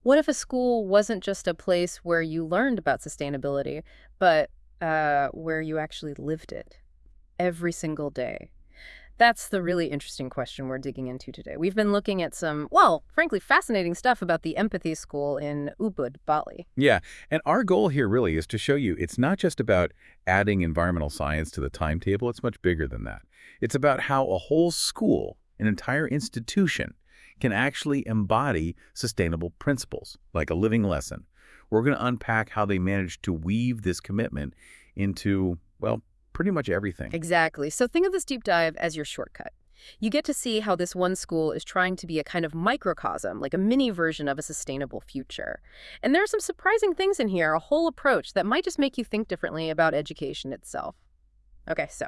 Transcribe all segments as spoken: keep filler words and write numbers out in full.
What if a school wasn't just a place where you learned about sustainability, but uh, where you actually lived it every single day? That's the really interesting question we're digging into today. We've been looking at some, well, frankly, fascinating stuff about the Empathy School in Ubud, Bali. Yeah, and our goal here really is to show you it's not just about adding environmental science to the timetable, it's much bigger than that. It's about how a whole school, an entire institution, can actually embody sustainable principles, like a living lesson. We're going to unpack how they managed to weave this commitment into, well, pretty much everything. Exactly. So think of this deep dive as your shortcut. You get to see how this one school is trying to be a kind of microcosm, like a mini version of a sustainable future. And there are some surprising things in here, a whole approach that might just make you think differently about education itself. Okay, so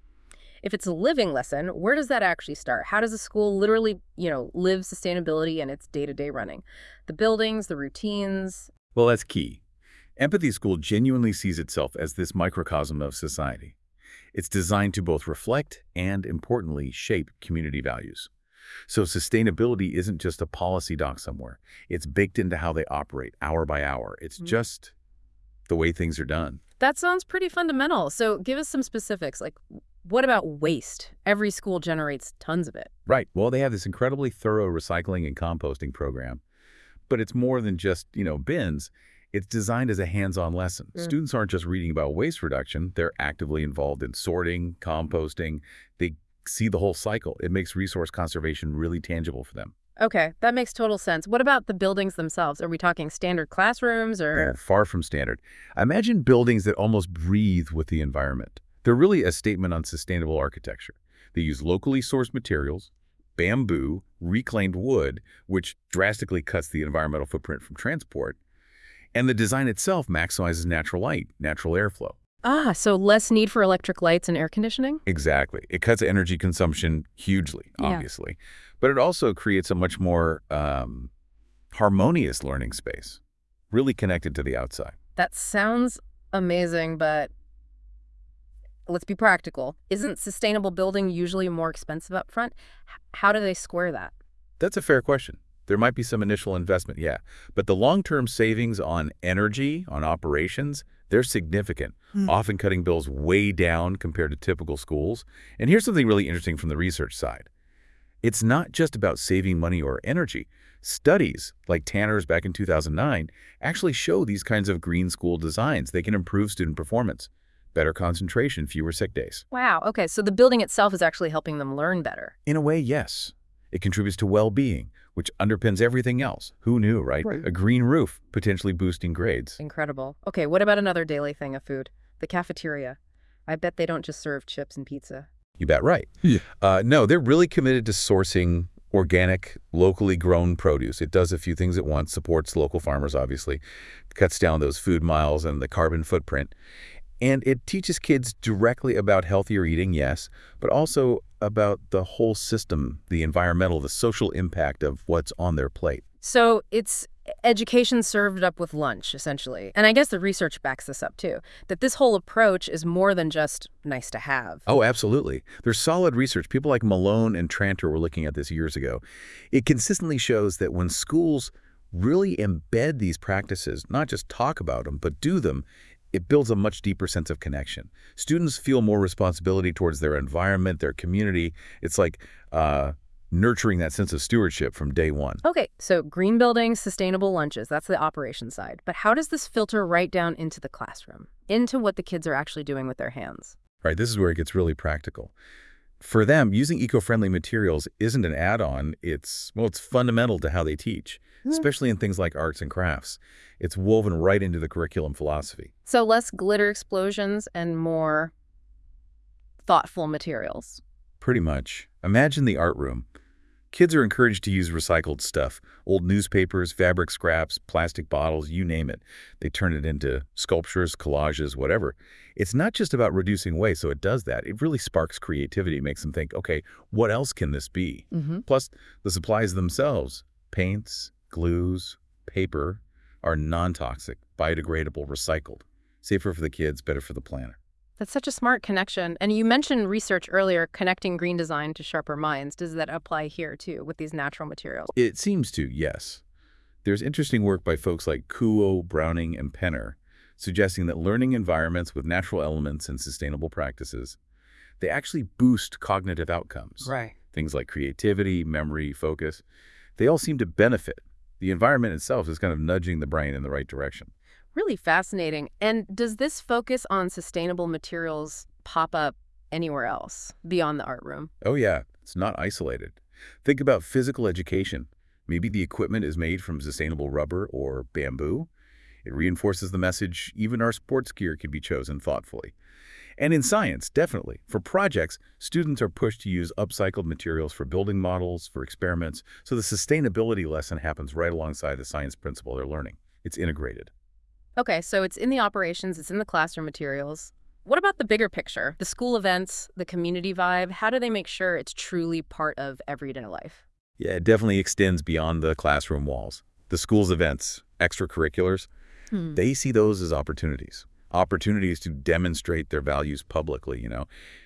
if it's a living lesson, where does that actually start? How does a school literally, you know, live sustainability in its day-to-day running? The buildings, the routines. Well, that's key. Empathy School genuinely sees itself as this microcosm of society. It's designed to both reflect and, importantly, shape community values. So sustainability isn't just a policy doc somewhere. It's baked into how they operate, hour by hour. It's Mm. just the way things are done. That sounds pretty fundamental. So give us some specifics. Like, what about waste? Every school generates tons of it. Right. Well, they have this incredibly thorough recycling and composting program. But it's more than just, you know, bins. It's designed as a hands-on lesson. Mm. Students aren't just reading about waste reduction. They're actively involved in sorting, composting. They see the whole cycle. It makes resource conservation really tangible for them. Okay, that makes total sense. What about the buildings themselves? Are we talking standard classrooms They're or? far from standard. Imagine buildings that almost breathe with the environment. They're really a statement on sustainable architecture. They use locally sourced materials, bamboo, reclaimed wood, which drastically cuts the environmental footprint from transport. And the design itself maximizes natural light, natural airflow. Ah, so less need for electric lights and air conditioning? Exactly. It cuts energy consumption hugely, Yeah. obviously. But it also creates a much more um, harmonious learning space, really connected to the outside. That sounds amazing, but let's be practical. Isn't sustainable building usually more expensive up front? H- How do they square that? That's a fair question. There might be some initial investment, yeah. But the long-term savings on energy, on operations, they're significant, Hmm. often cutting bills way down compared to typical schools. And here's something really interesting from the research side. It's not just about saving money or energy. Studies, like Tanner's back in two thousand nine, actually show these kinds of green school designs. They can improve student performance, better concentration, fewer sick days. Wow, okay, so the building itself is actually helping them learn better. In a way, yes. It contributes to well-being, which underpins everything else. Who knew, right? Right. A green roof, potentially boosting grades. Incredible. Okay, what about another daily thing of food? The cafeteria. I bet they don't just serve chips and pizza. You bet right. Yeah. Uh, no, they're really committed to sourcing organic, locally grown produce. It does a few things at once, supports local farmers, obviously, cuts down those food miles and the carbon footprint. And it teaches kids directly about healthier eating, yes, but also about the whole system, the environmental, the social impact of what's on their plate. So it's education served up with lunch, essentially. And I guess the research backs this up, too, that this whole approach is more than just nice to have. Oh, absolutely. There's solid research. People like Malone and Tranter were looking at this years ago. It consistently shows that when schools really embed these practices, not just talk about them, but do them, it builds a much deeper sense of connection. Students feel more responsibility towards their environment, their community. It's like uh, nurturing that sense of stewardship from day one. Okay, so green buildings, sustainable lunches, that's the operation side. But how does this filter right down into the classroom, into what the kids are actually doing with their hands? Right, this is where it gets really practical. For them, using eco-friendly materials isn't an add-on. It's, well, it's fundamental to how they teach, especially in things like arts and crafts. It's woven right into the curriculum philosophy. So less glitter explosions and more thoughtful materials. Pretty much. Imagine the art room. Kids are encouraged to use recycled stuff, old newspapers, fabric scraps, plastic bottles, you name it. They turn it into sculptures, collages, whatever. It's not just about reducing waste, so it does that. It really sparks creativity, makes them think, okay, what else can this be? Mm-hmm. Plus, the supplies themselves, paints, glues, paper, are non-toxic, biodegradable, recycled. Safer for the kids, better for the planet. That's such a smart connection. And you mentioned research earlier, connecting green design to sharper minds. Does that apply here, too, with these natural materials? It seems to, yes. There's interesting work by folks like Kuo, Browning, and Penner, suggesting that learning environments with natural elements and sustainable practices, they actually boost cognitive outcomes. Right. Things like creativity, memory, focus, they all seem to benefit. The environment itself is kind of nudging the brain in the right direction. Really fascinating. And does this focus on sustainable materials pop up anywhere else beyond the art room? Oh yeah, it's not isolated. Think about physical education. Maybe the equipment is made from sustainable rubber or bamboo. It reinforces the message even our sports gear can be chosen thoughtfully. And in science, definitely. For projects, students are pushed to use upcycled materials for building models, for experiments, so the sustainability lesson happens right alongside the science principle they're learning. It's integrated. Okay, so it's in the operations, it's in the classroom materials. What about the bigger picture? The school events, the community vibe, how do they make sure it's truly part of everyday life? Yeah, it definitely extends beyond the classroom walls. The school's events, extracurriculars, Hmm. they see those as opportunities. Opportunities to demonstrate their values publicly, you know,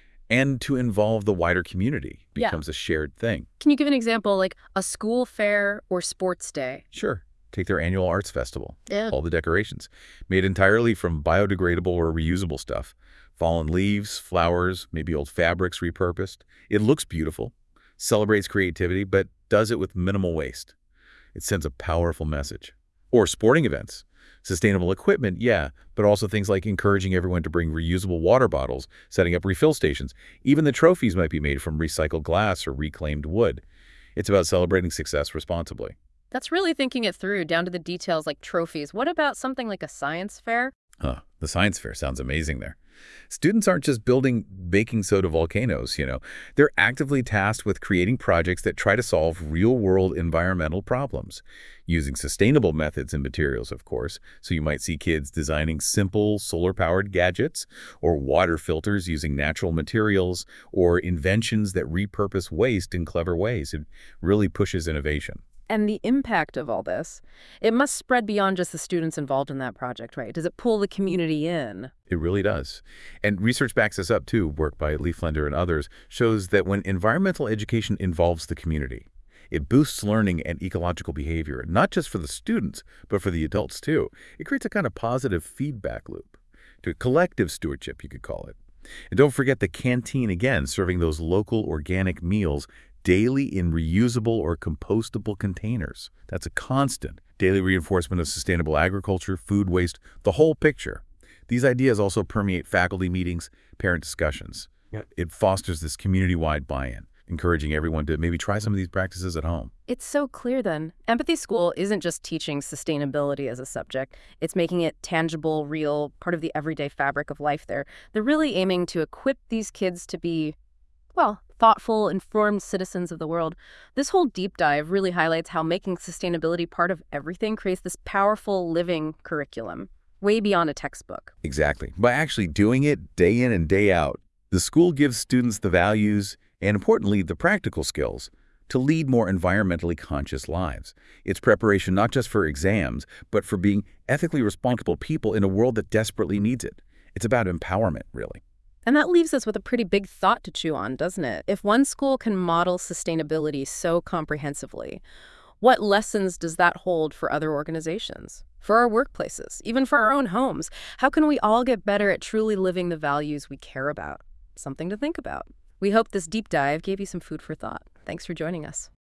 and to involve the wider community Yeah. becomes a shared thing. Can you give an example, like a school fair or sports day? Sure, take their annual arts festival. Yeah. All the decorations, made entirely from biodegradable or reusable stuff. Fallen leaves, flowers, maybe old fabrics repurposed. It looks beautiful, celebrates creativity, but does it with minimal waste. It sends a powerful message. Or sporting events. Sustainable equipment, yeah, but also things like encouraging everyone to bring reusable water bottles, setting up refill stations. Even the trophies might be made from recycled glass or reclaimed wood. It's about celebrating success responsibly. That's really thinking it through, down to the details like trophies. What about something like a science fair? Huh, the science fair sounds amazing there. Students aren't just building baking soda volcanoes, you know. They're actively tasked with creating projects that try to solve real-world environmental problems, using sustainable methods and materials, of course. So you might see kids designing simple solar-powered gadgets, or water filters using natural materials, or inventions that repurpose waste in clever ways. It really pushes innovation. And the impact of all this, it must spread beyond just the students involved in that project, right? Does it pull the community in? It really does. And research backs this up too. Work by Leaflender and others shows that when environmental education involves the community, it boosts learning and ecological behavior, not just for the students, but for the adults too. It creates a kind of positive feedback loop, to collective stewardship, you could call it. And don't forget the canteen again, serving those local organic meals daily in reusable or compostable containers. That's a constant. Daily reinforcement of sustainable agriculture, food waste, the whole picture. These ideas also permeate faculty meetings, parent discussions. Yep. It fosters this community-wide buy-in, encouraging everyone to maybe try some of these practices at home. It's so clear then. Empathy School isn't just teaching sustainability as a subject. It's making it tangible, real, part of the everyday fabric of life there. They're really aiming to equip these kids to be, well, thoughtful, informed citizens of the world. This whole deep dive really highlights how making sustainability part of everything creates this powerful living curriculum, way beyond a textbook. Exactly. By actually doing it day in and day out, the school gives students the values and, importantly, the practical skills to lead more environmentally conscious lives. It's preparation not just for exams, but for being ethically responsible people in a world that desperately needs it. It's about empowerment, really. And that leaves us with a pretty big thought to chew on, doesn't it? If one school can model sustainability so comprehensively, what lessons does that hold for other organizations, for our workplaces, even for our own homes? How can we all get better at truly living the values we care about? Something to think about. We hope this deep dive gave you some food for thought. Thanks for joining us.